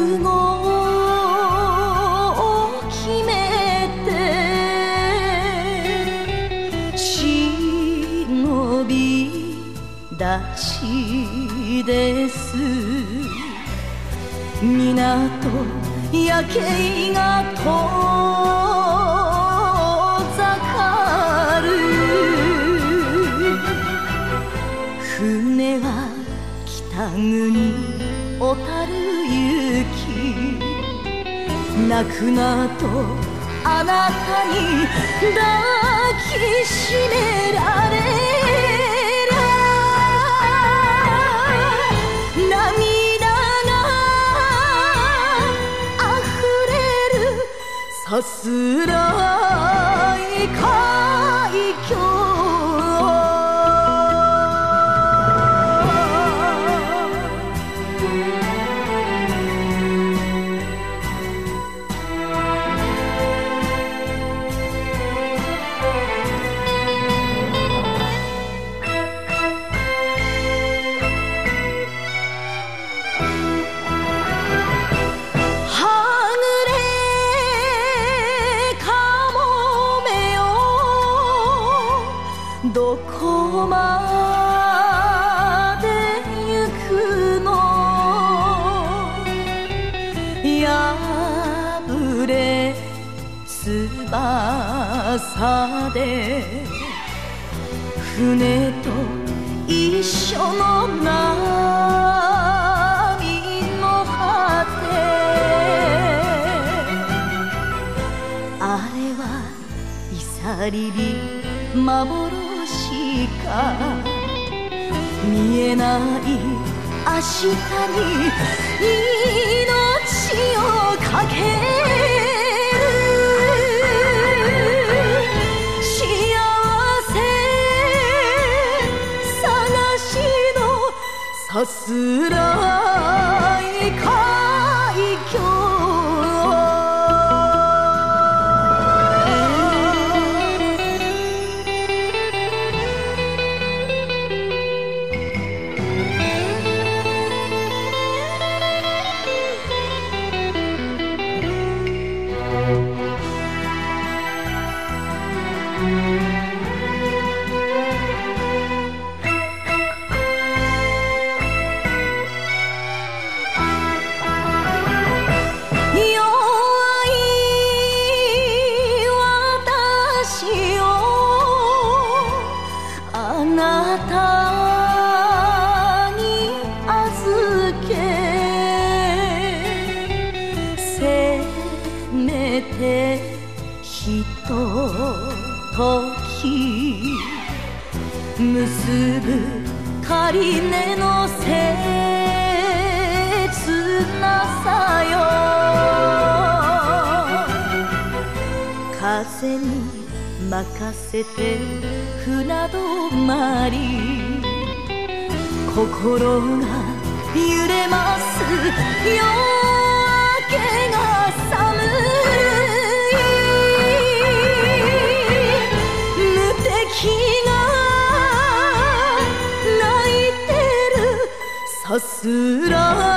覚悟を決めて忍び立ちです港夜景が遠ざかる船は北国小樽行き泣くなとあなたに抱きしめられりゃ涙が溢れるさすらい海峡どこまで行くの破れ翼で船と一緒の波の果てあれはいさりび幻か見えない明日に命をかける幸せ探しのさすらい海峡あなたに預けせめてひととき結ぶ仮根の切なさよ風に任せて船止まり心が揺れます夜明けが寒い無敵が泣いてるさすらい